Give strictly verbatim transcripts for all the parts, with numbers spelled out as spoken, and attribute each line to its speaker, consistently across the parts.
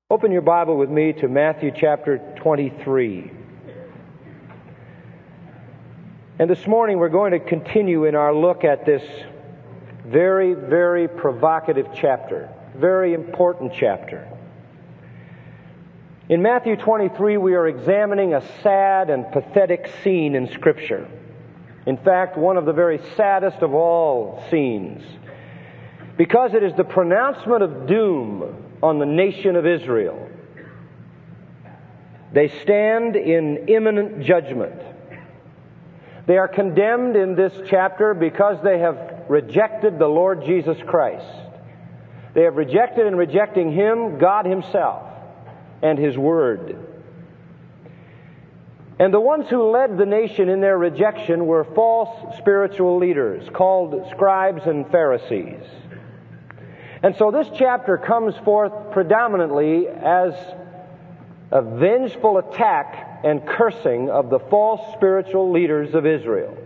Speaker 1: Open your Bible with me to Matthew chapter twenty-three. And this morning we're going to continue in our look at this very, very provocative chapter, very important chapter. In Matthew twenty-three we are examining a sad and pathetic scene in Scripture. In fact, one of the very saddest of all scenes, because it is the pronouncement of doom on the nation of Israel. They stand in imminent judgment. They are condemned in this chapter because they have rejected the Lord Jesus Christ. They have rejected and rejecting Him, God Himself, and His Word. And the ones who led the nation in their rejection were false spiritual leaders called scribes and Pharisees. And so this chapter comes forth predominantly as a vengeful attack and cursing of the false spiritual leaders of Israel.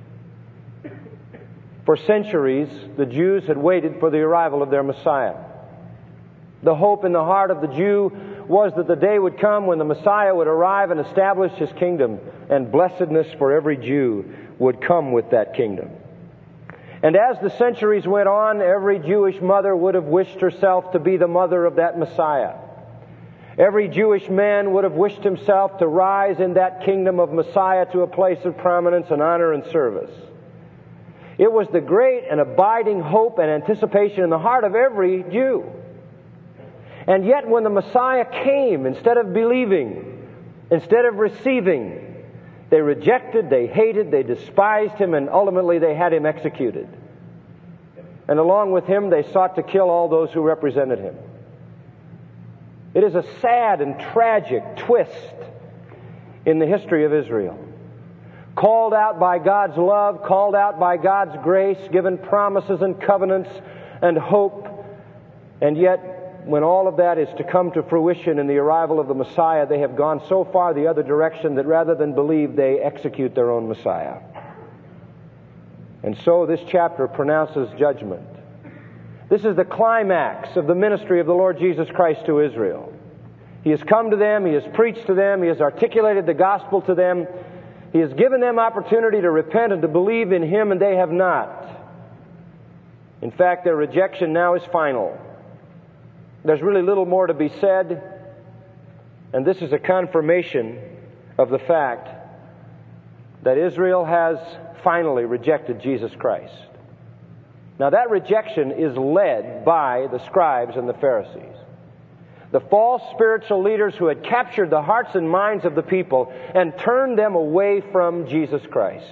Speaker 1: For centuries, the Jews had waited for the arrival of their Messiah. The hope in the heart of the Jew was that the day would come when the Messiah would arrive and establish His kingdom, and blessedness for every Jew would come with that kingdom. And as the centuries went on, every Jewish mother would have wished herself to be the mother of that Messiah. Every Jewish man would have wished himself to rise in that kingdom of Messiah to a place of prominence and honor and service. It was the great and abiding hope and anticipation in the heart of every Jew. And yet when the Messiah came, instead of believing, instead of receiving, they rejected, they hated, they despised Him, and ultimately they had Him executed. And along with Him, they sought to kill all those who represented Him. It is a sad and tragic twist in the history of Israel. Called out by God's love, called out by God's grace, given promises and covenants and hope, and yet when all of that is to come to fruition in the arrival of the Messiah, they have gone so far the other direction that rather than believe, they execute their own Messiah. And so this chapter pronounces judgment. This is the climax of the ministry of the Lord Jesus Christ to Israel. He has come to them, He has preached to them, He has articulated the gospel to them, He has given them opportunity to repent and to believe in Him, and they have not. In fact, their rejection now is final. There's really little more to be said, and this is a confirmation of the fact that Israel has finally rejected Jesus Christ. Now that rejection is led by the scribes and the Pharisees, the false spiritual leaders who had captured the hearts and minds of the people and turned them away from Jesus Christ.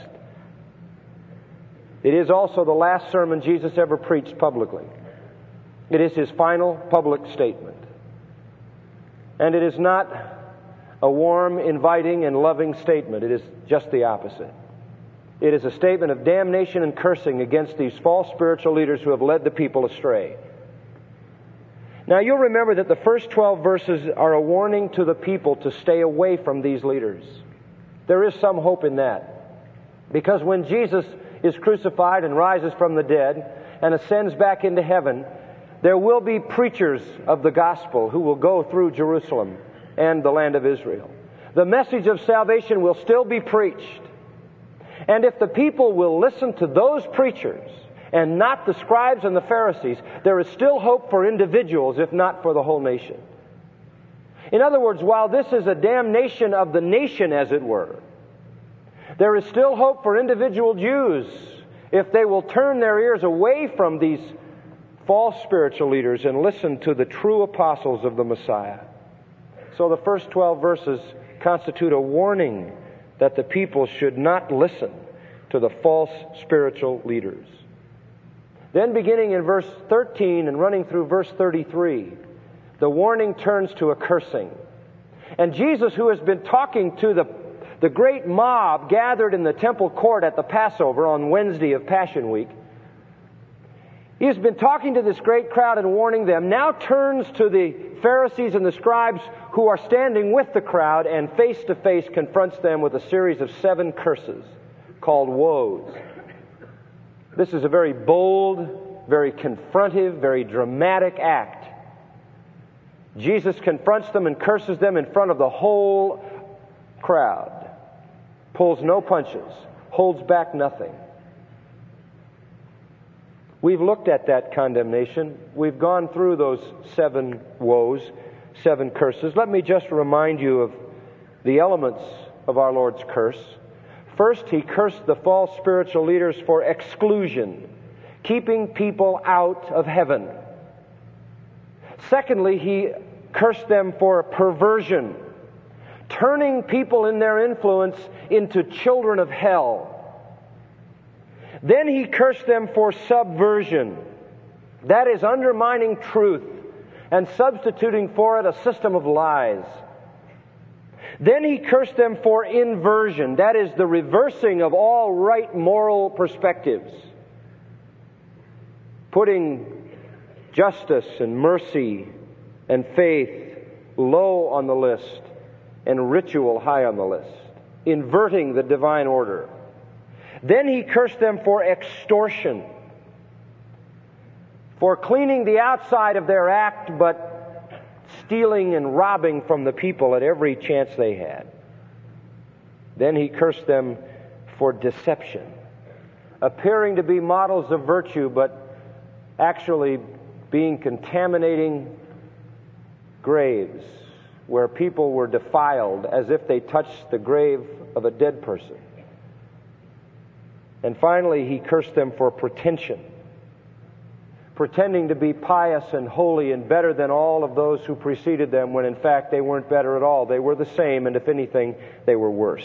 Speaker 1: It is also the last sermon Jesus ever preached publicly. It is His final public statement. And it is not a warm, inviting, and loving statement. It is just the opposite. It is a statement of damnation and cursing against these false spiritual leaders who have led the people astray. Now you'll remember that the first twelve verses are a warning to the people to stay away from these leaders. There is some hope in that. Because when Jesus is crucified and rises from the dead and ascends back into heaven, there will be preachers of the gospel who will go through Jerusalem and the land of Israel. The message of salvation will still be preached. And if the people will listen to those preachers and not the scribes and the Pharisees, there is still hope for individuals, if not for the whole nation. In other words, while this is a damnation of the nation, as it were, there is still hope for individual Jews if they will turn their ears away from these false spiritual leaders and listen to the true apostles of the Messiah. So the first twelve verses constitute a warning that the people should not listen to the false spiritual leaders. Then beginning in verse thirteen and running through verse thirty-three, the warning turns to a cursing. And Jesus, who has been talking to the, the great mob gathered in the temple court at the Passover on Wednesday of Passion Week, He has been talking to this great crowd and warning them, now turns to the Pharisees and the scribes who are standing with the crowd and face to face confronts them with a series of seven curses called woes. This is a very bold, very confrontive, very dramatic act. Jesus confronts them and curses them in front of the whole crowd. Pulls no punches. Holds back nothing. We've looked at that condemnation. We've gone through those seven woes, seven curses. Let me just remind you of the elements of our Lord's curse. First, He cursed the false spiritual leaders for exclusion, keeping people out of heaven. Secondly, He cursed them for perversion, turning people in their influence into children of hell. Then He cursed them for subversion. That is undermining truth and substituting for it a system of lies. Then He cursed them for inversion. That is the reversing of all right moral perspectives. Putting justice and mercy and faith low on the list and ritual high on the list. Inverting the divine order. Then He cursed them for extortion, for cleaning the outside of their act, but stealing and robbing from the people at every chance they had. Then He cursed them for deception, appearing to be models of virtue, but actually being contaminating graves where people were defiled as if they touched the grave of a dead person. And finally, He cursed them for pretension, pretending to be pious and holy and better than all of those who preceded them, when in fact they weren't better at all. They were the same, and if anything, they were worse.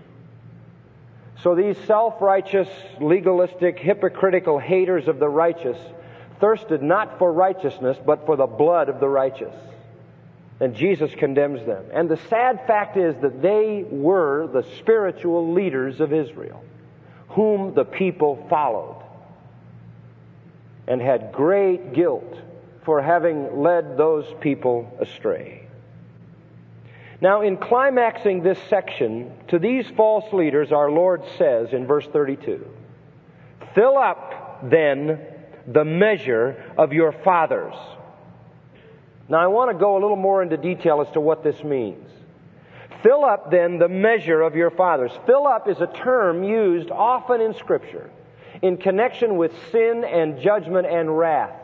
Speaker 1: So these self-righteous, legalistic, hypocritical haters of the righteous thirsted not for righteousness, but for the blood of the righteous. And Jesus condemns them. And the sad fact is that they were the spiritual leaders of Israel, whom the people followed, and had great guilt for having led those people astray. Now, in climaxing this section, to these false leaders, our Lord says in verse thirty-two, "Fill up, then, the measure of your fathers." Now, I want to go a little more into detail as to what this means. Fill up, then, the measure of your fathers. Fill up is a term used often in Scripture in connection with sin and judgment and wrath.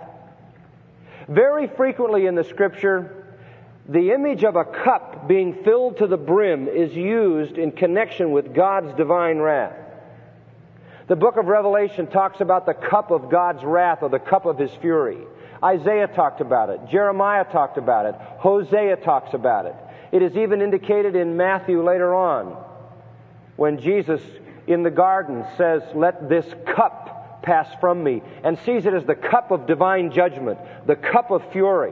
Speaker 1: Very frequently in the Scripture, the image of a cup being filled to the brim is used in connection with God's divine wrath. The book of Revelation talks about the cup of God's wrath, or the cup of His fury. Isaiah talked about it. Jeremiah talked about it. Hosea talks about it. It is even indicated in Matthew later on, when Jesus in the garden says, "Let this cup pass from me," and sees it as the cup of divine judgment, the cup of fury.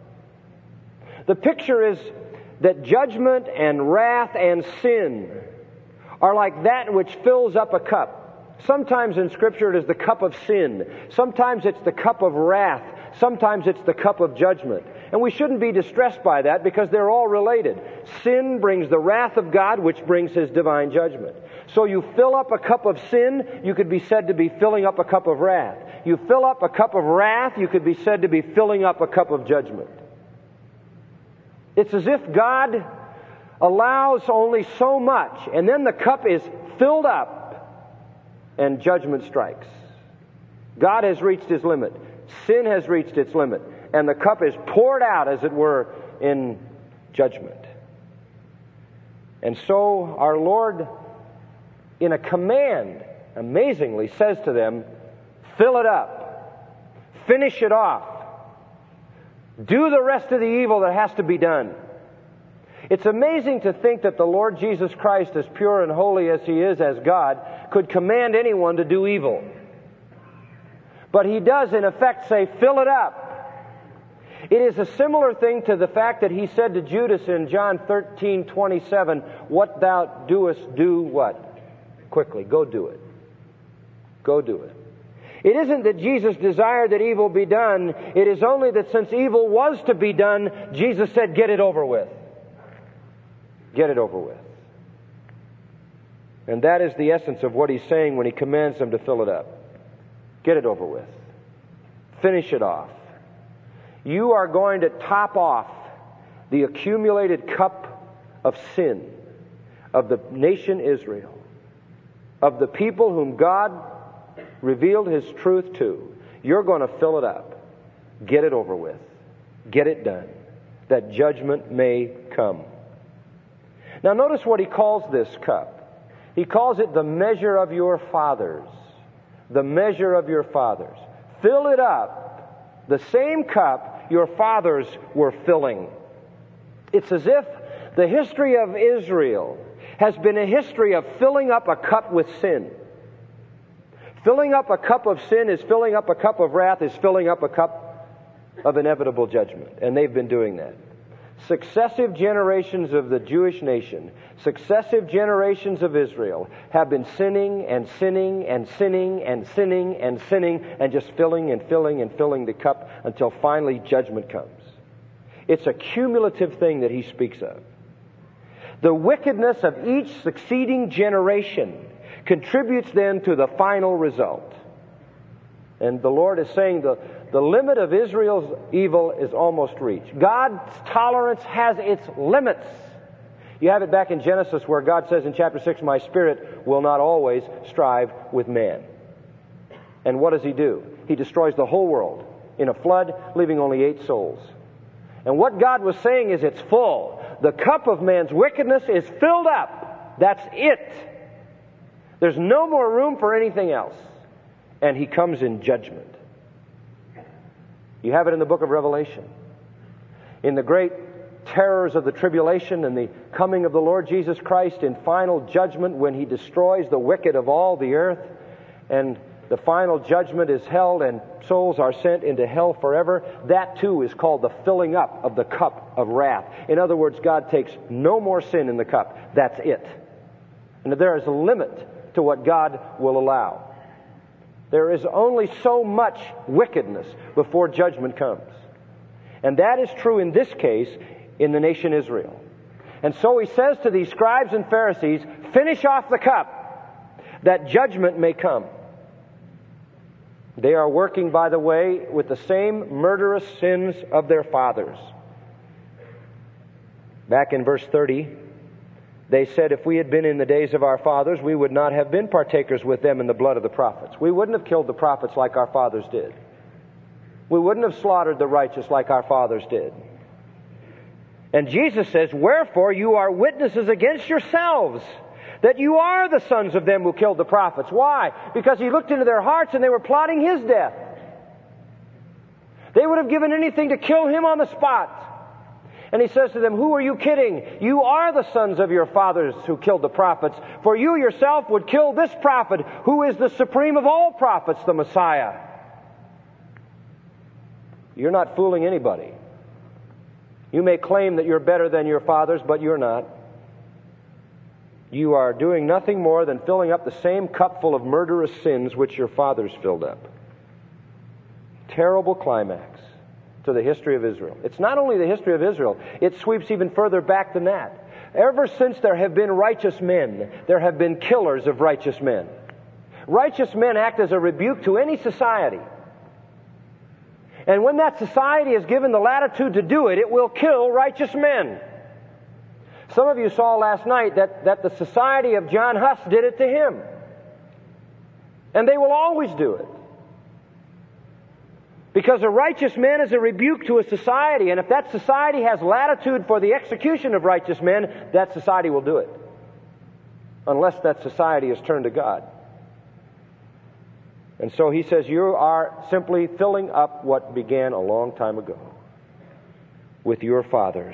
Speaker 1: The picture is that judgment and wrath and sin are like that which fills up a cup. Sometimes in Scripture it is the cup of sin. Sometimes it's the cup of wrath. Sometimes it's the cup of judgment. And we shouldn't be distressed by that, because they're all related. Sin brings the wrath of God, which brings His divine judgment. So you fill up a cup of sin, you could be said to be filling up a cup of wrath. You fill up a cup of wrath, you could be said to be filling up a cup of judgment. It's as if God allows only so much, and then the cup is filled up, and judgment strikes. God has reached His limit. Sin has reached its limit. And the cup is poured out, as it were, in judgment. And so our Lord, in a command, amazingly says to them, fill it up. Finish it off. Do the rest of the evil that has to be done. It's amazing to think that the Lord Jesus Christ, as pure and holy as He is as God, could command anyone to do evil. But He does, in effect, say, fill it up. It is a similar thing to the fact that He said to Judas in John thirteen twenty-seven, what thou doest, do what? Quickly, go do it. Go do it. It isn't that Jesus desired that evil be done. It is only that since evil was to be done, Jesus said, get it over with. Get it over with. And that is the essence of what He's saying when He commands them to fill it up. Get it over with. Finish it off. You are going to top off the accumulated cup of sin of the nation Israel, of the people whom God revealed His truth to, you're going to fill it up. Get it over with. Get it done, that judgment may come. Now notice what He calls this cup. He calls it the measure of your fathers. The measure of your fathers. Fill it up. The same cup your fathers were filling. It's as if the history of Israel has been a history of filling up a cup with sin. Filling up a cup of sin is filling up a cup of wrath, is filling up a cup of inevitable judgment. And they've been doing that. Successive generations of the Jewish nation, successive generations of Israel have been sinning and sinning and sinning and sinning and sinning and just filling and filling and filling the cup until finally judgment comes. It's a cumulative thing that he speaks of. The wickedness of each succeeding generation contributes then to the final result. And the Lord is saying the, the limit of Israel's evil is almost reached. God's tolerance has its limits. You have it back in Genesis where God says in chapter six, my spirit will not always strive with man. And what does He do? He destroys the whole world in a flood, leaving only eight souls. And what God was saying is it's full. The cup of man's wickedness is filled up. That's it. There's no more room for anything else. And He comes in judgment. You have it in the book of Revelation. In the great terrors of the tribulation and the coming of the Lord Jesus Christ in final judgment when He destroys the wicked of all the earth, and the final judgment is held and souls are sent into hell forever. That too is called the filling up of the cup of wrath. In other words, God takes no more sin in the cup. That's it. And there is a limit to what God will allow. There is only so much wickedness before judgment comes. And that is true in this case in the nation Israel. And so He says to these scribes and Pharisees, finish off the cup that judgment may come. They are working, by the way, with the same murderous sins of their fathers. Back in verse thirty, they said, if we had been in the days of our fathers, we would not have been partakers with them in the blood of the prophets. We wouldn't have killed the prophets like our fathers did. We wouldn't have slaughtered the righteous like our fathers did. And Jesus says, wherefore you are witnesses against yourselves, that you are the sons of them who killed the prophets. Why? Because He looked into their hearts and they were plotting His death. They would have given anything to kill Him on the spot. And He says to them, who are you kidding? You are the sons of your fathers who killed the prophets. For you yourself would kill this prophet, who is the supreme of all prophets, the Messiah. You're not fooling anybody. You may claim that you're better than your fathers, but you're not. You are doing nothing more than filling up the same cup full of murderous sins which your fathers filled up. Terrible climax to the history of Israel. It's not only the history of Israel, it sweeps even further back than that. Ever since there have been righteous men, there have been killers of righteous men. Righteous men act as a rebuke to any society. And when that society is given the latitude to do it, it will kill righteous men. Some of you saw last night that, that the society of John Huss did it to him. And they will always do it. Because a righteous man is a rebuke to a society, and if that society has latitude for the execution of righteous men, that society will do it. Unless that society is turned to God. And so he says, you are simply filling up what began a long time ago with your fathers.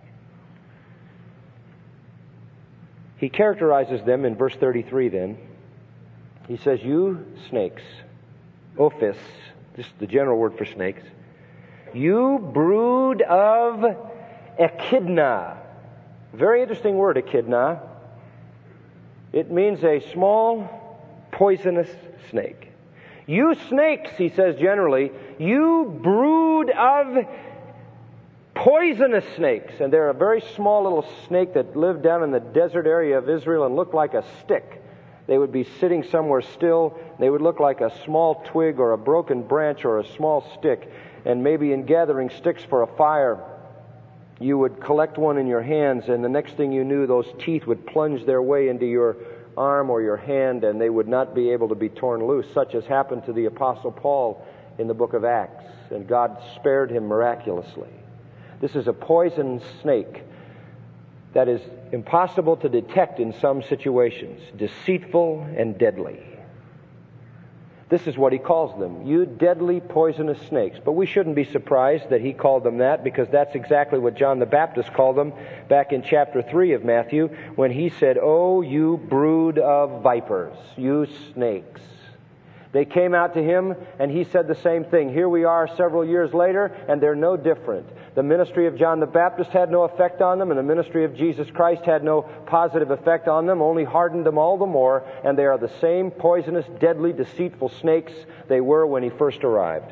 Speaker 1: He characterizes them in verse thirty-three then. He says, you snakes, ophis, just the general word for snakes, you brood of echidna. Very interesting word, echidna. It means a small, poisonous snake. You snakes, he says generally, you brood of poisonous snakes. And they're a very small little snake that lived down in the desert area of Israel and looked like a stick. They would be sitting somewhere still. They would look like a small twig or a broken branch or a small stick. And maybe in gathering sticks for a fire, You would collect one in your hands, and the next thing you knew, those teeth would plunge their way into your arm or your hand, and they would not be able to be torn loose, such as happened to the Apostle Paul in the book of Acts, and God spared him miraculously. This is a poison snake that is impossible to detect in some situations, deceitful and deadly. This is what he calls them, you deadly poisonous snakes. But we shouldn't be surprised that he called them that, because that's exactly what John the Baptist called them back in chapter three of Matthew, when he said, "Oh, you brood of vipers, you snakes." They came out to him, and he said the same thing. Here we are several years later, and they're no different. The ministry of John the Baptist had no effect on them, and the ministry of Jesus Christ had no positive effect on them, only hardened them all the more, and they are the same poisonous, deadly, deceitful snakes they were when he first arrived.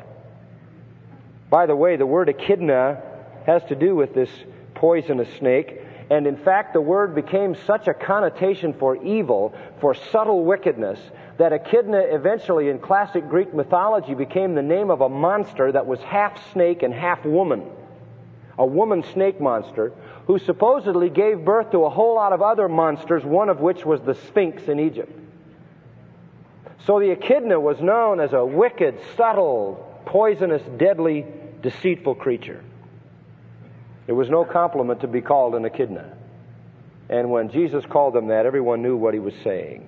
Speaker 1: By the way, the word echidna has to do with this poisonous snake, and in fact the word became such a connotation for evil, for subtle wickedness, that echidna eventually in classic Greek mythology became the name of a monster that was half snake and half woman. A woman snake monster who supposedly gave birth to a whole lot of other monsters, one of which was the Sphinx in Egypt. So the echidna was known as a wicked, subtle, poisonous, deadly, deceitful creature. It was no compliment to be called an echidna. And when Jesus called them that, everyone knew what he was saying.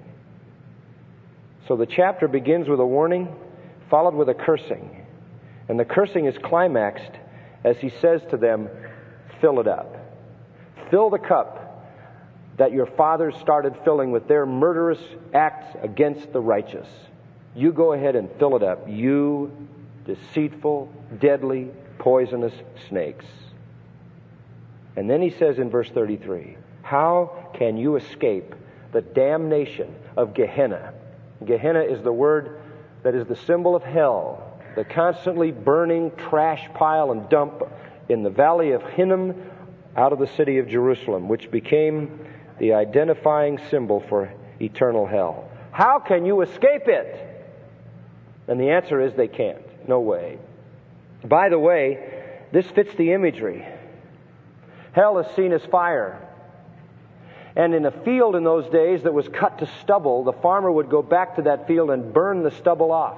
Speaker 1: So the chapter begins with a warning, followed with a cursing. And the cursing is climaxed as he says to them, fill it up. Fill the cup that your fathers started filling with their murderous acts against the righteous. You go ahead and fill it up, you deceitful, deadly, poisonous snakes. And then he says in verse thirty-three, how can you escape the damnation of Gehenna? Gehenna is the word that is the symbol of hell, the constantly burning trash pile and dump in the valley of Hinnom out of the city of Jerusalem, which became the identifying symbol for eternal hell. How can you escape it? And the answer is they can't. No way. By the way, this fits the imagery. Hell is seen as fire. And in a field in those days that was cut to stubble, the farmer would go back to that field and burn the stubble off.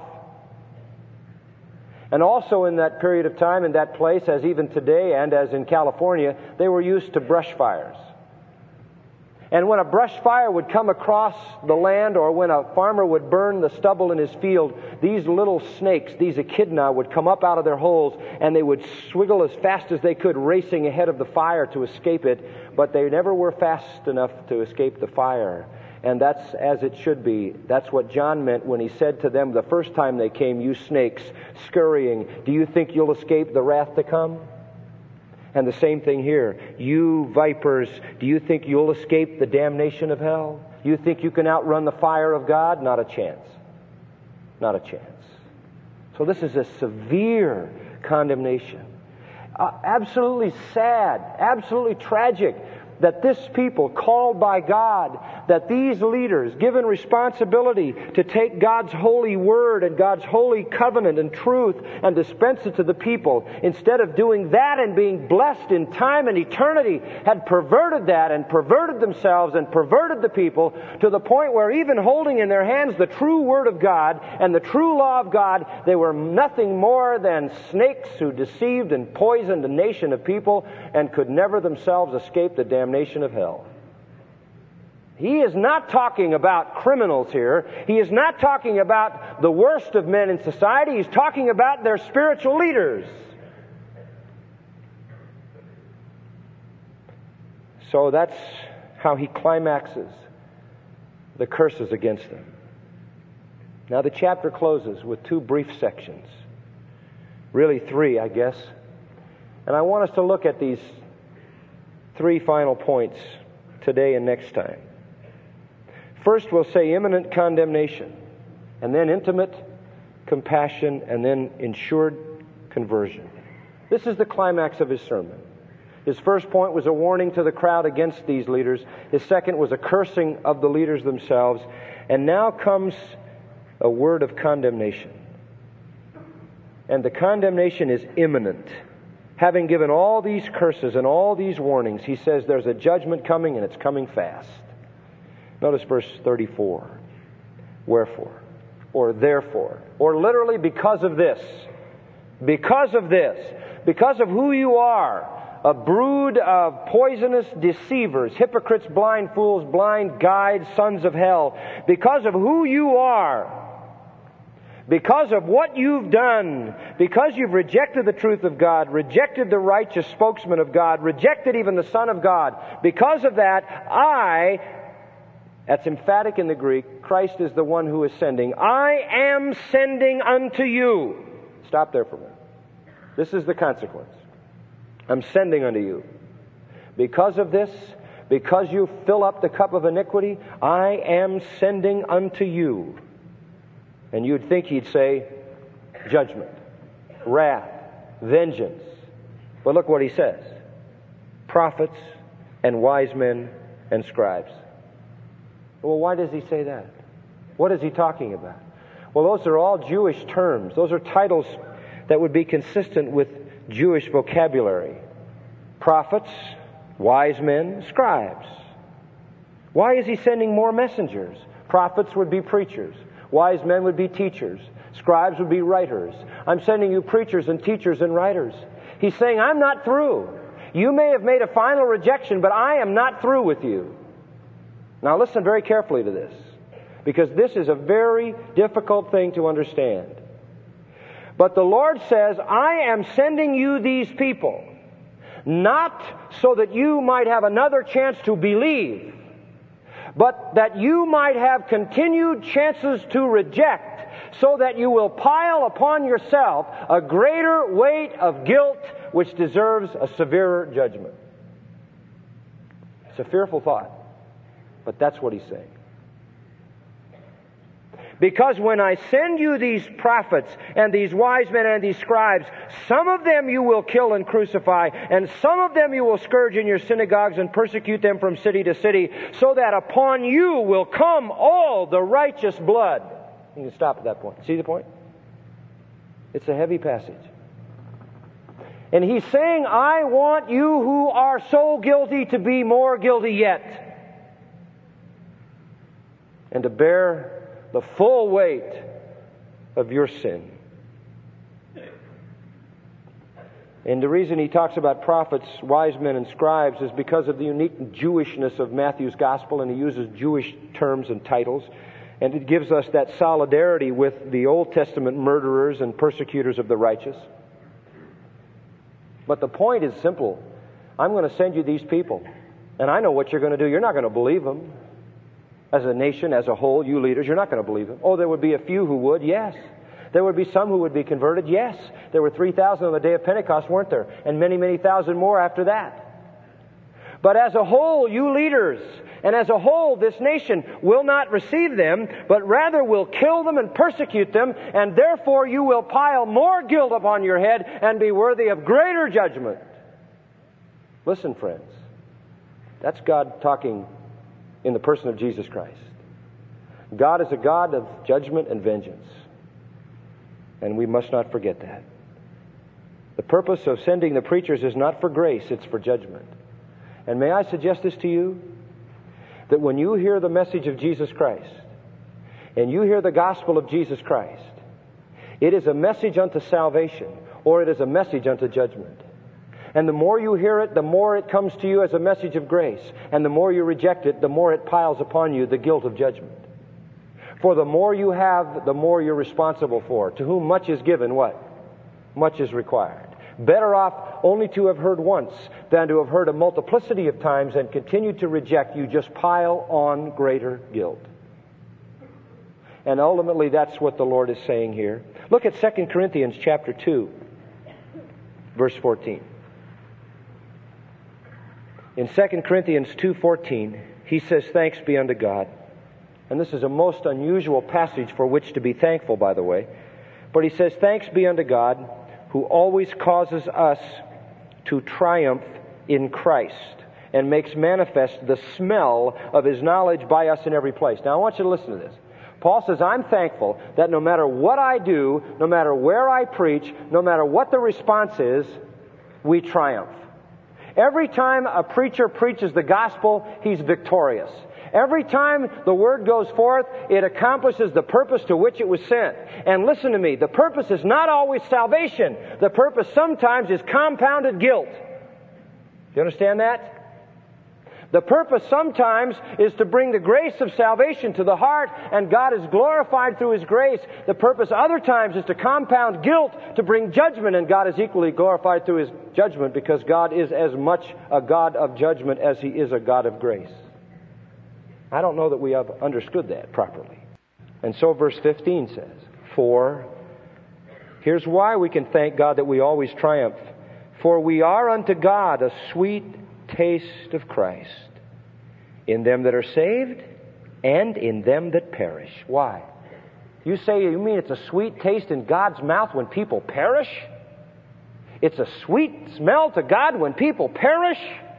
Speaker 1: And also in that period of time, in that place, as even today and as in California, they were used to brush fires. And when a brush fire would come across the land, or when a farmer would burn the stubble in his field, these little snakes, these echidna, would come up out of their holes, and they would swiggle as fast as they could, racing ahead of the fire to escape it, but they never were fast enough to escape the fire. And that's as it should be. That's what John meant when he said to them the first time they came, you snakes, scurrying, do you think you'll escape the wrath to come? And the same thing here. You vipers, do you think you'll escape the damnation of hell? You think you can outrun the fire of God? Not a chance. Not a chance. So this is a severe condemnation. Uh, absolutely sad, absolutely tragic that this people called by God, that these leaders given responsibility to take God's holy word and God's holy covenant and truth and dispense it to the people, instead of doing that and being blessed in time and eternity, had perverted that and perverted themselves and perverted the people to the point where even holding in their hands the true word of God and the true law of God, they were nothing more than snakes who deceived and poisoned a nation of people and could never themselves escape the damnation of hell. He is not talking about criminals here. He is not talking about the worst of men in society. He's talking about their spiritual leaders. So that's how he climaxes the curses against them. Now the chapter closes with two brief sections. Really three, I guess. And I want us to look at these three final points today and next time. First, we'll say imminent condemnation, and then intimate compassion, and then ensured conversion. This is the climax of his sermon. His first point was a warning to the crowd against these leaders. His second was a cursing of the leaders themselves. And now comes a word of condemnation. And the condemnation is imminent. having given all these curses and all these warnings, he says there's a judgment coming, and it's coming fast. Notice verse thirty-four. Wherefore, or therefore, or literally because of this, because of this, because of who you are, a brood of poisonous deceivers, hypocrites, blind fools, blind guides, sons of hell, because of who you are, because of what you've done, because you've rejected the truth of God, rejected the righteous spokesman of God, rejected even the Son of God, because of that, I, that's emphatic in the Greek, Christ is the one who is sending, I am sending unto you. Stop there for a minute. This is the consequence. I'm sending unto you. Because of this, because you fill up the cup of iniquity, I am sending unto you. And you'd think he'd say, judgment, wrath, vengeance. But look what he says. Prophets and wise men and scribes. Well, why does he say that? What is he talking about? Well, those are all Jewish terms. Those are titles that would be consistent with Jewish vocabulary. Prophets, wise men, scribes. Why is he sending more messengers? Prophets would be preachers. Wise men would be teachers. Scribes would be writers. I'm sending you preachers and teachers and writers. He's saying, I'm not through. You may have made a final rejection, but I am not through with you. Now listen very carefully to this, because this is a very difficult thing to understand. But the Lord says, I am sending you these people, not so that you might have another chance to believe, but that you might have continued chances to reject, so that you will pile upon yourself a greater weight of guilt which deserves a severer judgment. It's a fearful thought, but that's what he's saying. Because when I send you these prophets and these wise men and these scribes, some of them you will kill and crucify, and some of them you will scourge in your synagogues and persecute them from city to city, so that upon you will come all the righteous blood. You can stop at that point. See the point? It's a heavy passage. And he's saying, I want you who are so guilty to be more guilty yet, and to bear the full weight of your sin. And the reason he talks about prophets, wise men, and scribes is because of the unique Jewishness of Matthew's gospel, and he uses Jewish terms and titles. And it gives us that solidarity with the Old Testament murderers and persecutors of the righteous. But the point is simple. I'm going to send you these people, and I know what you're going to do. You're not going to believe them. As a nation, as a whole, you leaders, you're not going to believe them. Oh, there would be a few who would, yes. There would be some who would be converted, yes. There were three thousand on the day of Pentecost, weren't there? And many, many thousand more after that. But as a whole, you leaders, and as a whole, this nation will not receive them, but rather will kill them and persecute them, and therefore you will pile more guilt upon your head and be worthy of greater judgment. Listen, friends. That's God talking in the person of Jesus Christ. God is a God of judgment and vengeance. And we must not forget that. The purpose of sending the preachers is not for grace, it's for judgment. And may I suggest this to you? That when you hear the message of Jesus Christ, and you hear the gospel of Jesus Christ, it is a message unto salvation, or it is a message unto judgment. And the more you hear it, the more it comes to you as a message of grace. And the more you reject it, the more it piles upon you the guilt of judgment. For the more you have, the more you're responsible for. To whom much is given, what? Much is required. Better off only to have heard once than to have heard a multiplicity of times and continue to reject. You just pile on greater guilt. And ultimately, that's what the Lord is saying here. Look at Second Corinthians chapter two, verse fourteen. In Second Corinthians two fourteen, he says, thanks be unto God. And this is a most unusual passage for which to be thankful, by the way. But he says, thanks be unto God, who always causes us to triumph in Christ, and makes manifest the smell of His knowledge by us in every place. Now I want you to listen to this. Paul says, I'm thankful that no matter what I do, no matter where I preach, no matter what the response is, we triumph. Every time a preacher preaches the gospel, he's victorious. Every time the word goes forth, it accomplishes the purpose to which it was sent. And listen to me, the purpose is not always salvation. The purpose sometimes is compounded guilt. Do you understand that? The purpose sometimes is to bring the grace of salvation to the heart, and God is glorified through His grace. The purpose other times is to compound guilt to bring judgment, and God is equally glorified through His judgment, because God is as much a God of judgment as He is a God of grace. I don't know that we have understood that properly. And so verse fifteen says, For, here's why we can thank God that we always triumph. For we are unto God a sweet taste of Christ in them that are saved and in them that perish. Why? You say, you mean it's a sweet taste in God's mouth when people perish? It's a sweet smell to God when people perish?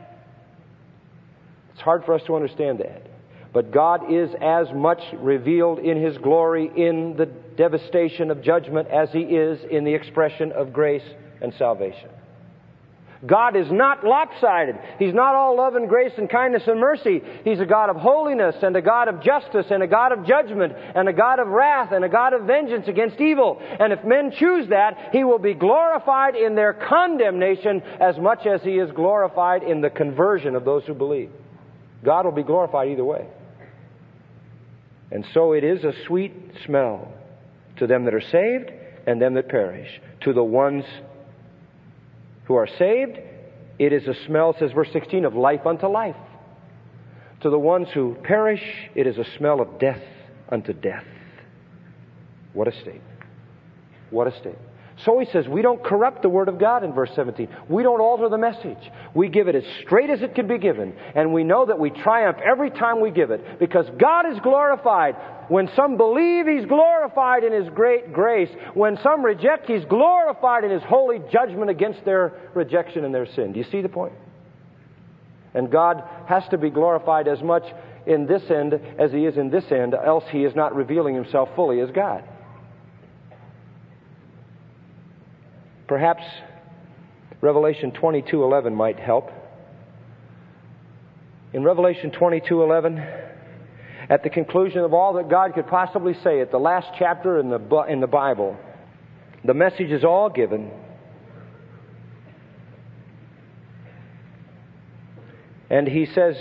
Speaker 1: It's hard for us to understand that. But God is as much revealed in His glory in the devastation of judgment as He is in the expression of grace and salvation. God is not lopsided. He's not all love and grace and kindness and mercy. He's a God of holiness and a God of justice and a God of judgment and a God of wrath and a God of vengeance against evil. And if men choose that, He will be glorified in their condemnation as much as He is glorified in the conversion of those who believe. God will be glorified either way. And so it is a sweet smell to them that are saved and them that perish. To the ones who are saved, it is a smell, says verse sixteen, of life unto life. To the ones who perish, it is a smell of death unto death. What a statement. What a statement. So he says, we don't corrupt the Word of God in verse seventeen. We don't alter the message. We give it as straight as it can be given. And we know that we triumph every time we give it, because God is glorified. When some believe, He's glorified in His great grace. When some reject, He's glorified in His holy judgment against their rejection and their sin. Do you see the point? And God has to be glorified as much in this end as He is in this end, else He is not revealing Himself fully as God. Perhaps Revelation twenty-two eleven might help. In Revelation twenty-two eleven, at the conclusion of all that God could possibly say, at the last chapter in the in the Bible, the message is all given. And He says,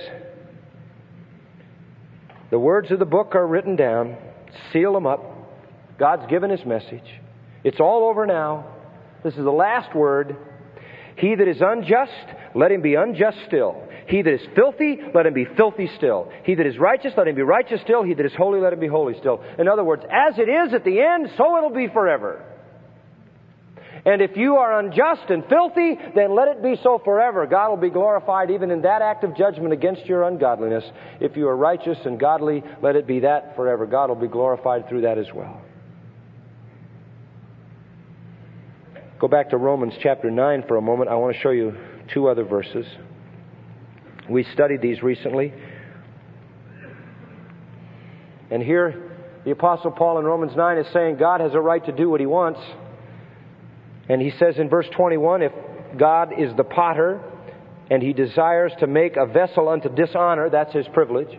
Speaker 1: the words of the book are written down, seal them up. God's given His message. It's all over now. This is the last word. He that is unjust, let him be unjust still. He that is filthy, let him be filthy still. He that is righteous, let him be righteous still. He that is holy, let him be holy still. In other words, as it is at the end, so it'll be forever. And if you are unjust and filthy, then let it be so forever. God will be glorified even in that act of judgment against your ungodliness. If you are righteous and godly, let it be that forever. God will be glorified through that as well. Go back to Romans chapter nine for a moment. I want to show you two other verses. We studied these recently. And here, the Apostle Paul in Romans nine is saying God has a right to do what He wants. And he says in verse twenty-one, if God is the potter and He desires to make a vessel unto dishonor, that's His privilege.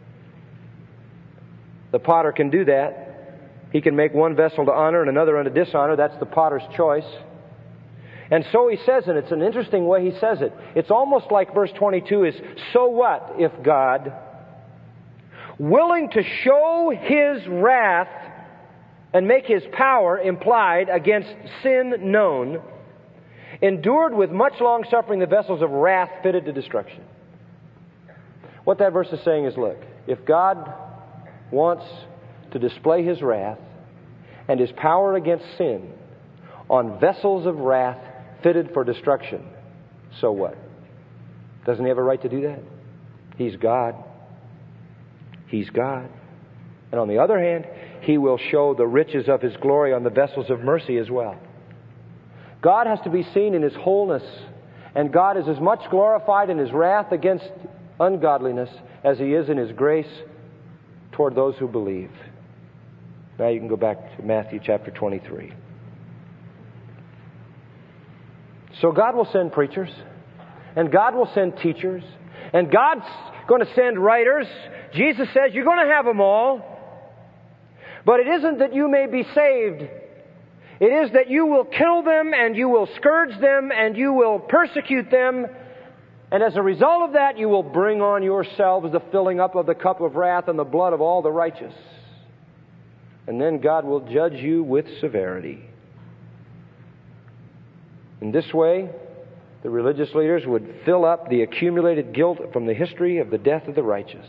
Speaker 1: The potter can do that. He can make one vessel to honor and another unto dishonor. That's the potter's choice. And so he says, and it's an interesting way he says it. It's almost like verse twenty-two is, so what if God, willing to show His wrath and make His power implied against sin known, endured with much long suffering the vessels of wrath fitted to destruction. What that verse is saying is, look, if God wants to display His wrath and His power against sin on vessels of wrath fitted for destruction, so what? Doesn't He have a right to do that? He's God. He's God. And on the other hand, He will show the riches of His glory on the vessels of mercy as well. God has to be seen in His wholeness, and God is as much glorified in His wrath against ungodliness as He is in His grace toward those who believe. Now you can go back to Matthew chapter twenty-three. So God will send preachers, and God will send teachers, and God's going to send writers. Jesus says you're going to have them all. But it isn't that you may be saved. It is that you will kill them, and you will scourge them, and you will persecute them. And as a result of that, you will bring on yourselves the filling up of the cup of wrath and the blood of all the righteous. And then God will judge you with severity. In this way, the religious leaders would fill up the accumulated guilt from the history of the death of the righteous.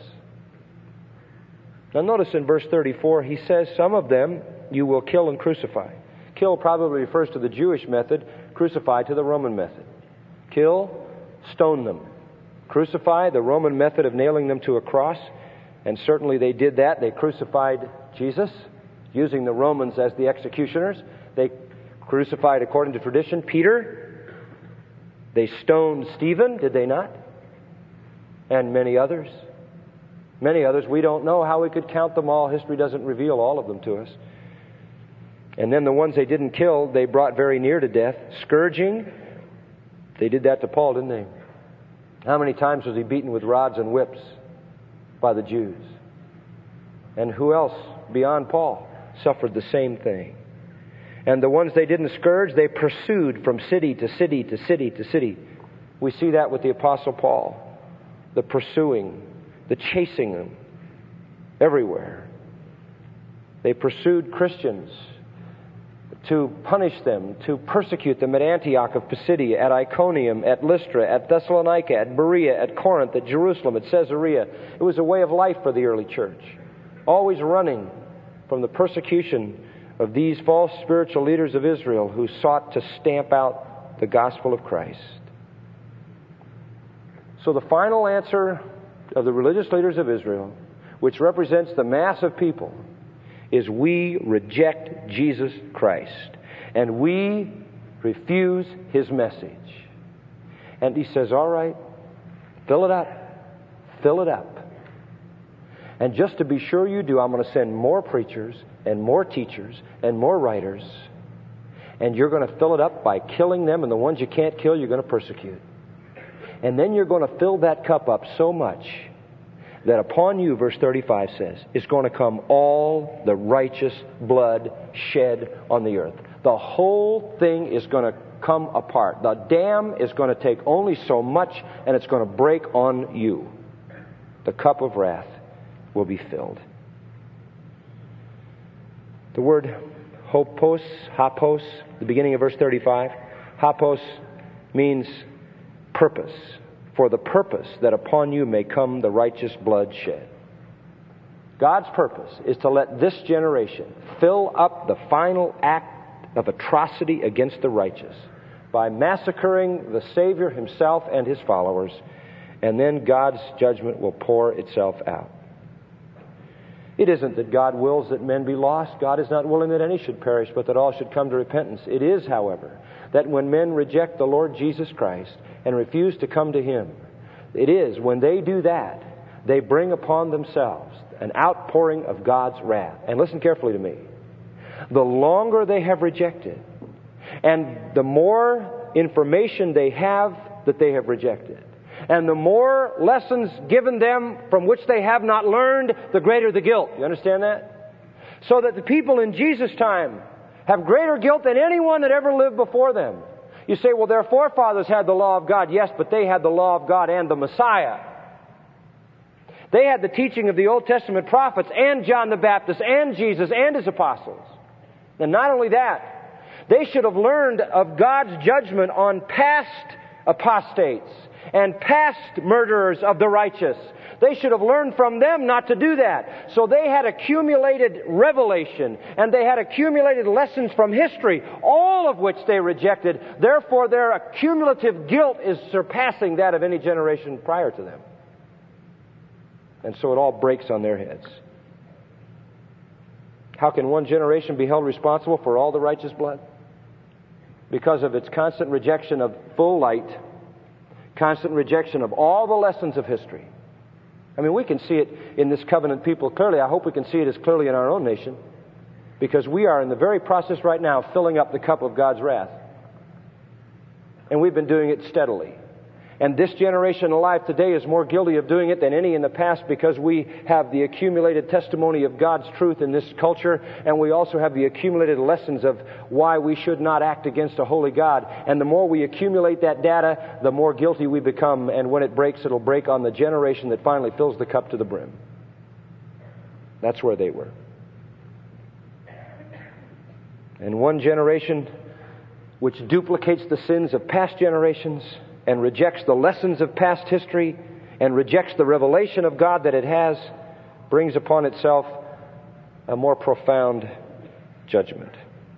Speaker 1: Now notice in verse thirty-four, he says, some of them you will kill and crucify. Kill probably refers to the Jewish method, crucify to the Roman method. Kill, stone them. Crucify, the Roman method of nailing them to a cross. And certainly they did that. They crucified Jesus, using the Romans as the executioners. They crucified, according to tradition, Peter. They stoned Stephen, did they not? And many others. Many others. We don't know how we could count them all. History doesn't reveal all of them to us. And then the ones they didn't kill, they brought very near to death. Scourging. They did that to Paul, didn't they? How many times was he beaten with rods and whips by the Jews? And who else beyond Paul suffered the same thing? And the ones they didn't scourge, they pursued from city to city to city to city. We see that with the Apostle Paul. The pursuing, the chasing them everywhere. They pursued Christians to punish them, to persecute them at Antioch of Pisidia, at Iconium, at Lystra, at Thessalonica, at Berea, at Corinth, at Jerusalem, at Caesarea. It was a way of life for the early church. Always running from the persecution of these false spiritual leaders of Israel who sought to stamp out the gospel of Christ. So the final answer of the religious leaders of Israel, which represents the mass of people, is we reject Jesus Christ. And we refuse His message. And He says, all right, fill it up. Fill it up. And just to be sure you do, I'm going to send more preachers and more teachers and more writers. And you're going to fill it up by killing them, and the ones you can't kill, you're going to persecute. And then you're going to fill that cup up so much that upon you, verse thirty-five says, is going to come all the righteous blood shed on the earth. The whole thing is going to come apart. The dam is going to take only so much, and it's going to break on you. The cup of wrath will be filled. The word hopos, hapos, the beginning of verse thirty-five, hapos means purpose. For the purpose that upon you may come the righteous blood shed. God's purpose is to let this generation fill up the final act of atrocity against the righteous by massacring the Savior Himself and His followers, and then God's judgment will pour itself out. It isn't that God wills that men be lost. God is not willing that any should perish, but that all should come to repentance. It is, however, that when men reject the Lord Jesus Christ and refuse to come to Him, it is when they do that, they bring upon themselves an outpouring of God's wrath. And listen carefully to me. The longer they have rejected, and the more information they have that they have rejected, and the more lessons given them from which they have not learned, the greater the guilt. You understand that? So that the people in Jesus' time have greater guilt than anyone that ever lived before them. You say, well, their forefathers had the law of God. Yes, but they had the law of God and the Messiah. They had the teaching of the Old Testament prophets and John the Baptist and Jesus and His apostles. And not only that, they should have learned of God's judgment on past apostates and past murderers of the righteous. They should have learned from them not to do that. So they had accumulated revelation, and they had accumulated lessons from history, all of which they rejected. Therefore, their accumulative guilt is surpassing that of any generation prior to them. And so it all breaks on their heads. How can one generation be held responsible for all the righteous blood? Because of its constant rejection of full light, constant rejection of all the lessons of history. I mean, we can see it in this covenant people clearly. I hope we can see it as clearly in our own nation, because we are in the very process right now of filling up the cup of God's wrath. And we've been doing it steadily. And this generation alive today is more guilty of doing it than any in the past, because we have the accumulated testimony of God's truth in this culture, and we also have the accumulated lessons of why we should not act against a holy God. And the more we accumulate that data, the more guilty we become, and when it breaks, it'll break on the generation that finally fills the cup to the brim. That's where they were. And one generation which duplicates the sins of past generations and rejects the lessons of past history and rejects the revelation of God that it has, brings upon itself a more profound judgment.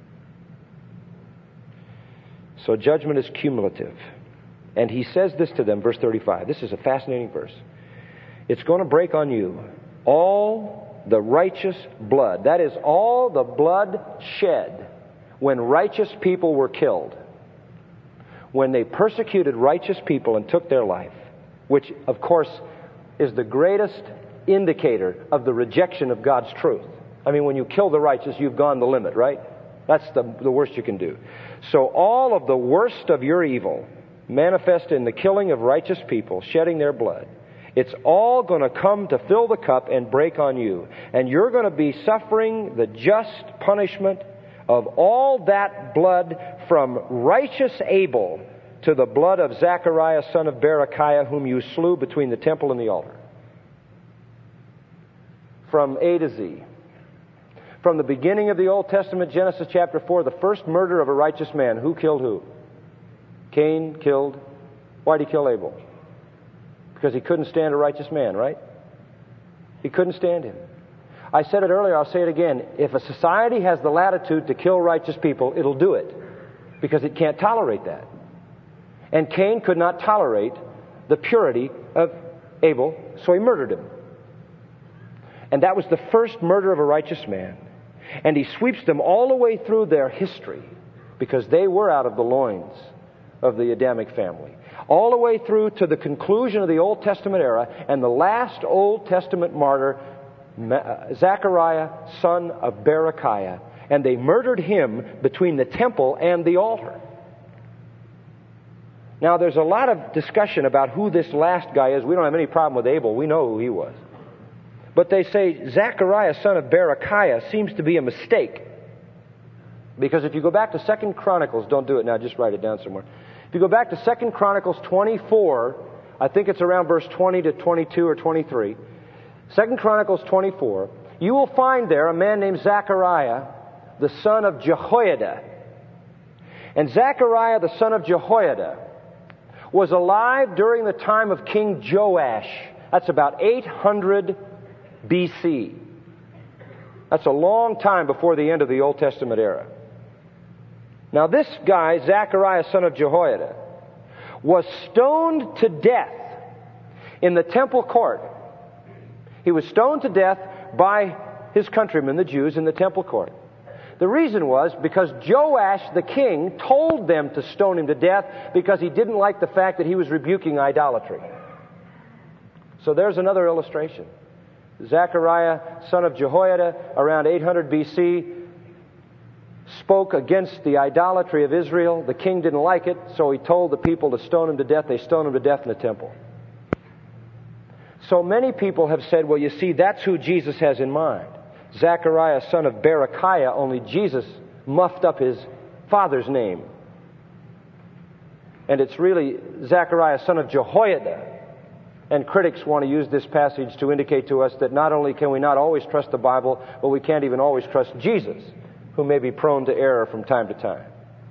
Speaker 1: So judgment is cumulative. And he says this to them, verse thirty-five. This is a fascinating verse. It's going to break on you all the righteous blood. That is, all the blood shed when righteous people were killed. When they persecuted righteous people and took their life, which, of course, is the greatest indicator of the rejection of God's truth. I mean, when you kill the righteous, you've gone the limit, right? That's the, the worst you can do. So all of the worst of your evil manifest in the killing of righteous people, shedding their blood. It's all going to come to fill the cup and break on you. And you're going to be suffering the just punishment of all that blood, from righteous Abel to the blood of Zechariah, son of Berechiah, whom you slew between the temple and the altar. From A to Z. From the beginning of the Old Testament, Genesis chapter four, the first murder of a righteous man. Who killed who? Cain killed. Why did he kill Abel? Because he couldn't stand a righteous man, right? He couldn't stand him. I said it earlier, I'll say it again. If a society has the latitude to kill righteous people, it'll do it, because it can't tolerate that. And Cain could not tolerate the purity of Abel, so he murdered him. And that was the first murder of a righteous man. And he sweeps them all the way through their history, because they were out of the loins of the Adamic family. All the way through to the conclusion of the Old Testament era, and the last Old Testament martyr, Zechariah, son of Berechiah. And they murdered him between the temple and the altar. Now, there's a lot of discussion about who this last guy is. We don't have any problem with Abel. We know who he was. But they say Zechariah, son of Berechiah, seems to be a mistake. Because if you go back to Second Chronicles, don't do it now, just write it down somewhere. If you go back to Second Chronicles twenty-four, I think it's around verse twenty to twenty-two or twenty-three. Second Chronicles twenty-four, you will find there a man named Zechariah, the son of Jehoiada. And Zechariah, the son of Jehoiada, was alive during the time of King Joash. That's about eight hundred B C. That's a long time before the end of the Old Testament era. Now this guy, Zechariah, son of Jehoiada, was stoned to death in the temple court. He was stoned to death by his countrymen, the Jews, in the temple court. The reason was because Joash the king told them to stone him to death because he didn't like the fact that he was rebuking idolatry. So there's another illustration. Zechariah, son of Jehoiada, around eight hundred B C, spoke against the idolatry of Israel. The king didn't like it, so he told the people to stone him to death. They stoned him to death in the temple. So many people have said, well, you see, that's who Jesus has in mind. Zechariah, son of Berechiah, only Jesus muffed up his father's name. And it's really Zechariah, son of Jehoiada. And critics want to use this passage to indicate to us that not only can we not always trust the Bible, but we can't even always trust Jesus, who may be prone to error from time to time.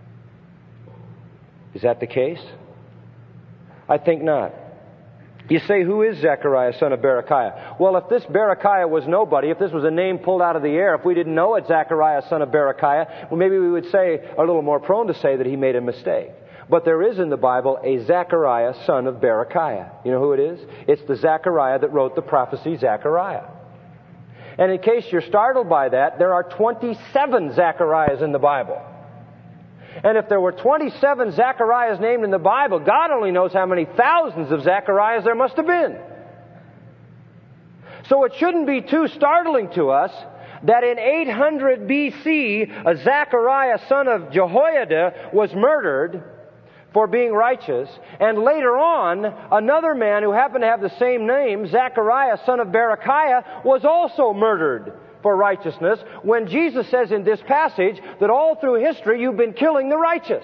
Speaker 1: Is that the case? I think not. You say, who is Zechariah, son of Berechiah? Well, if this Berechiah was nobody, if this was a name pulled out of the air, if we didn't know it, Zechariah, son of Berechiah, well, maybe we would say, a little more prone to say that he made a mistake. But there is in the Bible a Zechariah, son of Berechiah. You know who it is? It's the Zechariah that wrote the prophecy Zechariah. And in case you're startled by that, there are twenty-seven Zechariahs in the Bible. And if there were twenty-seven Zechariahs named in the Bible, God only knows how many thousands of Zechariahs there must have been. So it shouldn't be too startling to us that in eight hundred B C, a Zechariah, son of Jehoiada, was murdered for being righteous. And later on, another man who happened to have the same name, Zechariah, son of Berechiah, was also murdered for righteousness, when Jesus says in this passage that all through history you've been killing the righteous.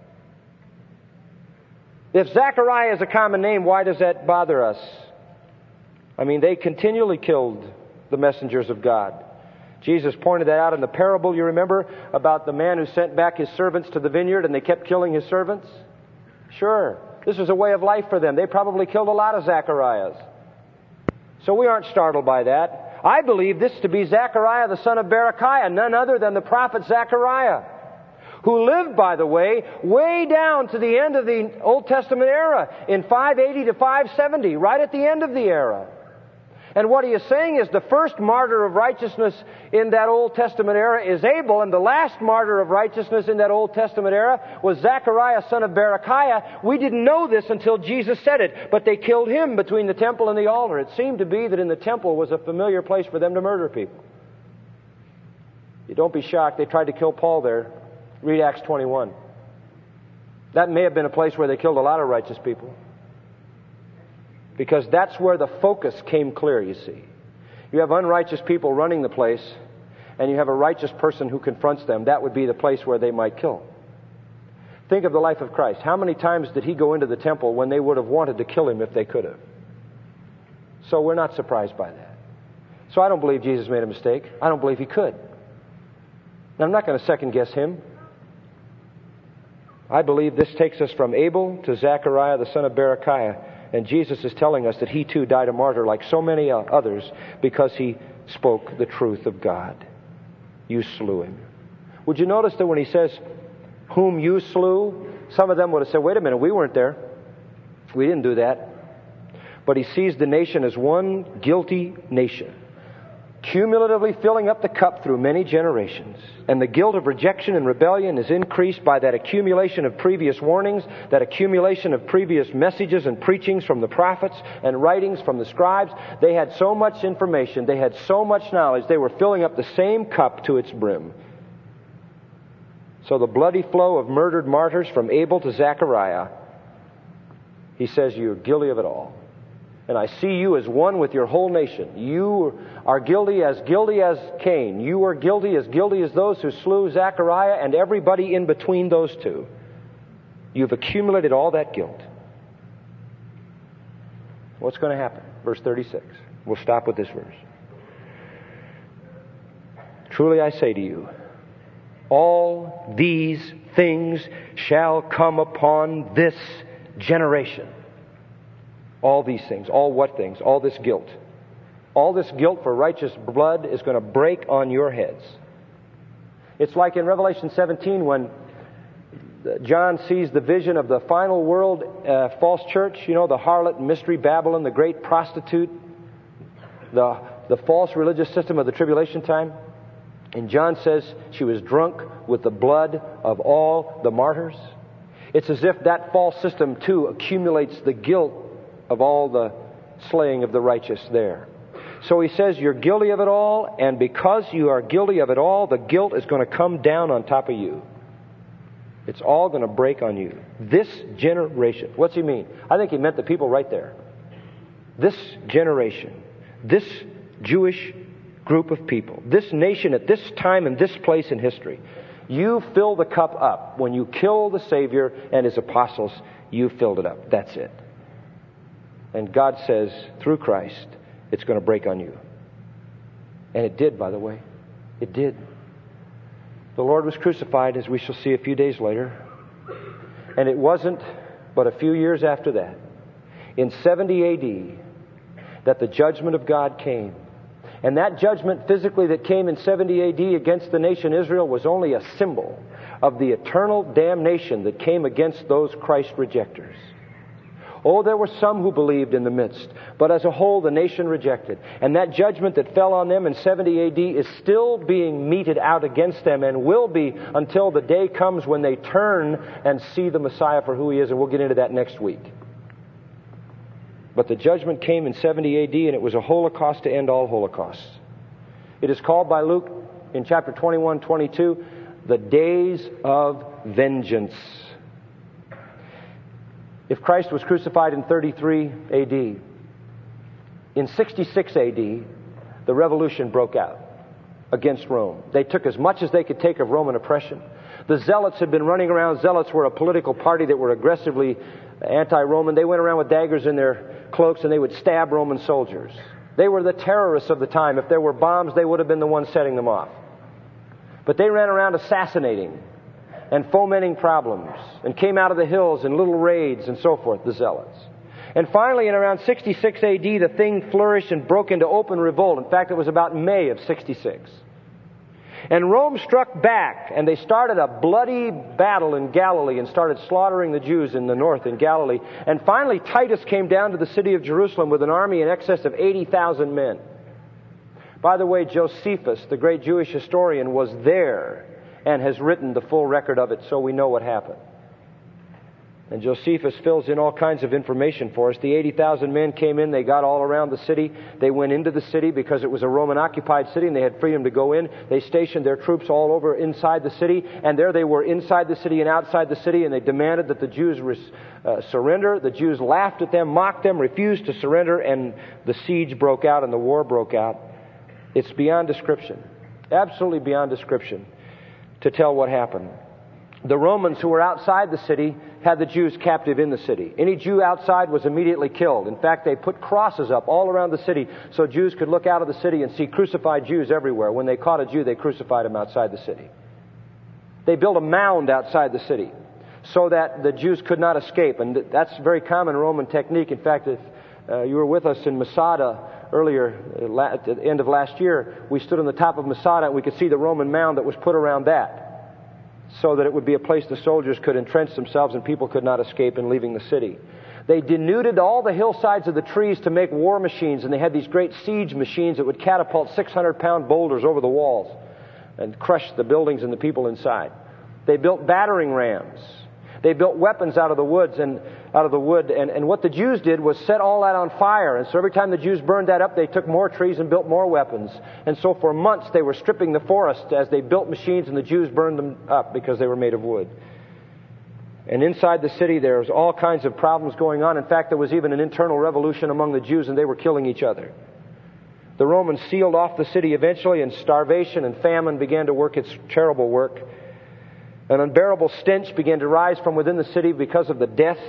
Speaker 1: If Zechariah is a common name, why does that bother us? I mean, they continually killed the messengers of God. Jesus pointed that out in the parable, you remember, about the man who sent back his servants to the vineyard and they kept killing his servants? Sure. This was a way of life for them. They probably killed a lot of Zacharias. So we aren't startled by that. I believe this to be Zechariah, the son of Berechiah, none other than the prophet Zechariah, who lived, by the way, way down to the end of the Old Testament era, in five eighty to five seventy, right at the end of the era. And what he is saying is the first martyr of righteousness in that Old Testament era is Abel, and the last martyr of righteousness in that Old Testament era was Zechariah, son of Berechiah. We didn't know this until Jesus said it, but they killed him between the temple and the altar. It seemed to be that in the temple was a familiar place for them to murder people. You don't be shocked. They tried to kill Paul there. Read Acts twenty-one. That may have been a place where they killed a lot of righteous people. Because that's where the focus came clear, you see. You have unrighteous people running the place, and you have a righteous person who confronts them. That would be the place where they might kill. Think of the life of Christ. How many times did he go into the temple when they would have wanted to kill him if they could have? So we're not surprised by that. So I don't believe Jesus made a mistake. I don't believe he could. And I'm not going to second guess him. I believe this takes us from Abel to Zechariah, the son of Berechiah. And Jesus is telling us that he too died a martyr like so many others because he spoke the truth of God. You slew him. Would you notice that when he says, whom you slew, some of them would have said, wait a minute, we weren't there. We didn't do that. But he sees the nation as one guilty nation, cumulatively filling up the cup through many generations. And the guilt of rejection and rebellion is increased by that accumulation of previous warnings, that accumulation of previous messages and preachings from the prophets and writings from the scribes. They had so much information, they had so much knowledge, they were filling up the same cup to its brim. So the bloody flow of murdered martyrs from Abel to Zechariah, he says, you're guilty of it all. And I see you as one with your whole nation. You are guilty as guilty as Cain. You are guilty as guilty as those who slew Zechariah and everybody in between those two. You've accumulated all that guilt. What's going to happen? Verse thirty-six. We'll stop with this verse. Truly I say to you, all these things shall come upon this generation. All these things. All what things? All this guilt. All this guilt for righteous blood is going to break on your heads. It's like in Revelation seventeen when John sees the vision of the final world uh, false church. You know, the harlot, mystery Babylon, the great prostitute, the, the false religious system of the tribulation time. And John says she was drunk with the blood of all the martyrs. It's as if that false system too accumulates the guilt of all the slaying of the righteous there. So he says you're guilty of it all, and because you are guilty of it all, the guilt is going to come down on top of you. It's all going to break on you. This generation. What's he mean? I think he meant the people right there. This generation. This Jewish group of people. This nation at this time and this place in history. You fill the cup up. When you kill the Savior and His apostles, you filled it up. That's it. And God says, through Christ, it's going to break on you. And it did, by the way. It did. The Lord was crucified, as we shall see a few days later. And it wasn't but a few years after that, in seventy A D, that the judgment of God came. And that judgment physically that came in seventy A D against the nation Israel was only a symbol of the eternal damnation that came against those Christ rejectors. Oh, there were some who believed in the midst, but as a whole the nation rejected. And that judgment that fell on them in seventy A D is still being meted out against them and will be until the day comes when they turn and see the Messiah for who He is, and we'll get into that next week. But the judgment came in seventy A D, and it was a holocaust to end all holocausts. It is called by Luke in chapter twenty-one, twenty-two, the days of vengeance. If Christ was crucified in thirty-three A D, in sixty-six A D, the revolution broke out against Rome. They took as much as they could take of Roman oppression. The Zealots had been running around. Zealots were a political party that were aggressively anti-Roman. They went around with daggers in their cloaks and they would stab Roman soldiers. They were the terrorists of the time. If there were bombs, they would have been the ones setting them off. But they ran around assassinating and fomenting problems and came out of the hills in little raids and so forth, the Zealots. And finally, in around sixty-six A D, the thing flourished and broke into open revolt. In fact, it was about May of sixty-six. And Rome struck back, and they started a bloody battle in Galilee and started slaughtering the Jews in the north in Galilee. And finally, Titus came down to the city of Jerusalem with an army in excess of eighty thousand men. By the way, Josephus, the great Jewish historian, was there and has written the full record of it, so we know what happened. And Josephus fills in all kinds of information for us. The eighty thousand men came in. They got all around the city. They went into the city because it was a Roman-occupied city and they had freedom to go in. They stationed their troops all over inside the city. And there they were inside the city and outside the city. And they demanded that the Jews res- uh, surrender. The Jews laughed at them, mocked them, refused to surrender. And the siege broke out and the war broke out. It's beyond description. Absolutely beyond description to tell what happened. The Romans who were outside the city had the Jews captive in the city. Any Jew outside was immediately killed. In fact, they put crosses up all around the city so Jews could look out of the city and see crucified Jews everywhere. When they caught a Jew, they crucified him outside the city. They built a mound outside the city so that the Jews could not escape. And that's a very common Roman technique. In fact, if uh, you were with us in Masada earlier, uh, at the end of last year, we stood on the top of Masada and we could see the Roman mound that was put around that, so that it would be a place the soldiers could entrench themselves and people could not escape in leaving the city. They denuded all the hillsides of the trees to make war machines, and they had these great siege machines that would catapult six hundred pound boulders over the walls and crush the buildings and the people inside. They built battering rams. They built weapons out of the woods and out of the wood, and, and what the Jews did was set all that on fire. And so every time the Jews burned that up, they took more trees and built more weapons. And so for months they were stripping the forest as they built machines, and the Jews burned them up because they were made of wood. And inside the city there was all kinds of problems going on. In fact, there was even an internal revolution among the Jews, and they were killing each other. The Romans sealed off the city eventually, and starvation and famine began to work its terrible work. An unbearable stench began to rise from within the city because of the death.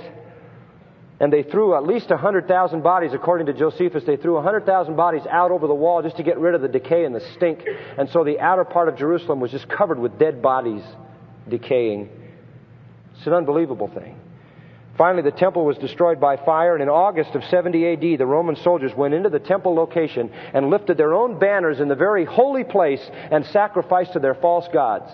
Speaker 1: And they threw at least one hundred thousand bodies, according to Josephus. They threw one hundred thousand bodies out over the wall just to get rid of the decay and the stink. And so the outer part of Jerusalem was just covered with dead bodies decaying. It's an unbelievable thing. Finally, the temple was destroyed by fire, and in August of seventy A D, the Roman soldiers went into the temple location and lifted their own banners in the very holy place and sacrificed to their false gods.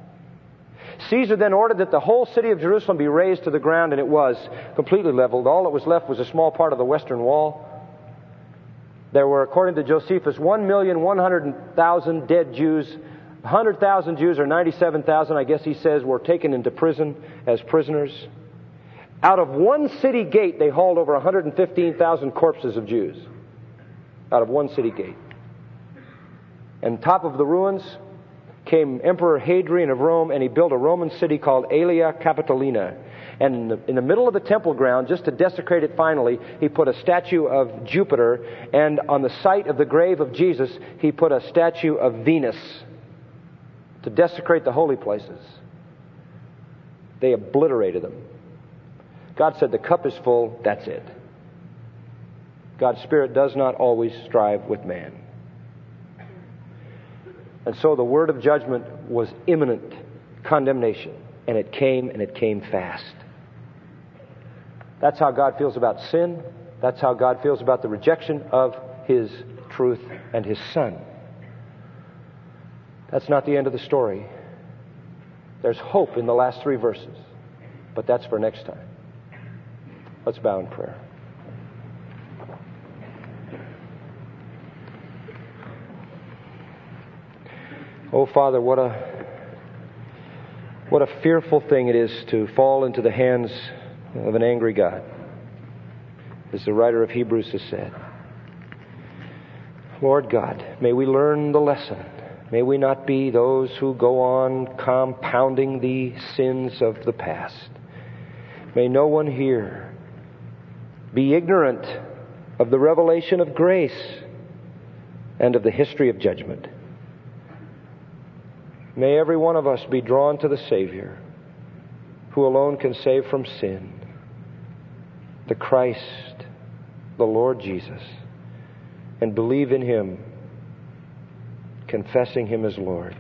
Speaker 1: Caesar then ordered that the whole city of Jerusalem be razed to the ground, and it was completely leveled. All that was left was a small part of the western wall. There were, according to Josephus, one million one hundred thousand dead Jews. one hundred thousand Jews, or ninety-seven thousand, I guess he says, were taken into prison as prisoners. Out of one city gate, they hauled over one hundred fifteen thousand corpses of Jews. Out of one city gate. And top of the ruins came Emperor Hadrian of Rome, and he built a Roman city called Aelia Capitolina. And in the, in the middle of the temple ground, just to desecrate it finally, he put a statue of Jupiter, and on the site of the grave of Jesus, he put a statue of Venus to desecrate the holy places. They obliterated them. God said, the cup is full, that's it. God's Spirit does not always strive with man. And so the word of judgment was imminent condemnation. And it came, and it came fast. That's how God feels about sin. That's how God feels about the rejection of His truth and His Son. That's not the end of the story. There's hope in the last three verses. But that's for next time. Let's bow in prayer. Oh, Father, what a what a fearful thing it is to fall into the hands of an angry God, as the writer of Hebrews has said. Lord God, may we learn the lesson. May we not be those who go on compounding the sins of the past. May no one here be ignorant of the revelation of grace and of the history of judgment. May every one of us be drawn to the Savior, who alone can save from sin, the Christ, the Lord Jesus, and believe in Him, confessing Him as Lord.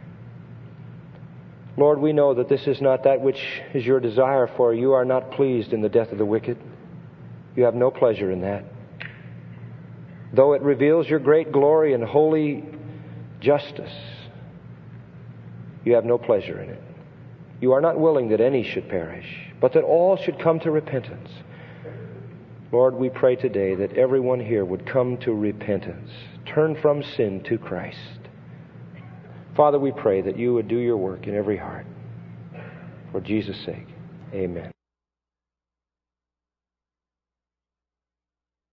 Speaker 1: Lord, we know that this is not that which is your desire, for you are not pleased in the death of the wicked. You have no pleasure in that. Though it reveals your great glory and holy justice, you have no pleasure in it. You are not willing that any should perish, but that all should come to repentance. Lord, we pray today that everyone here would come to repentance, turn from sin to Christ. Father, we pray that you would do your work in every heart. For Jesus' sake, amen.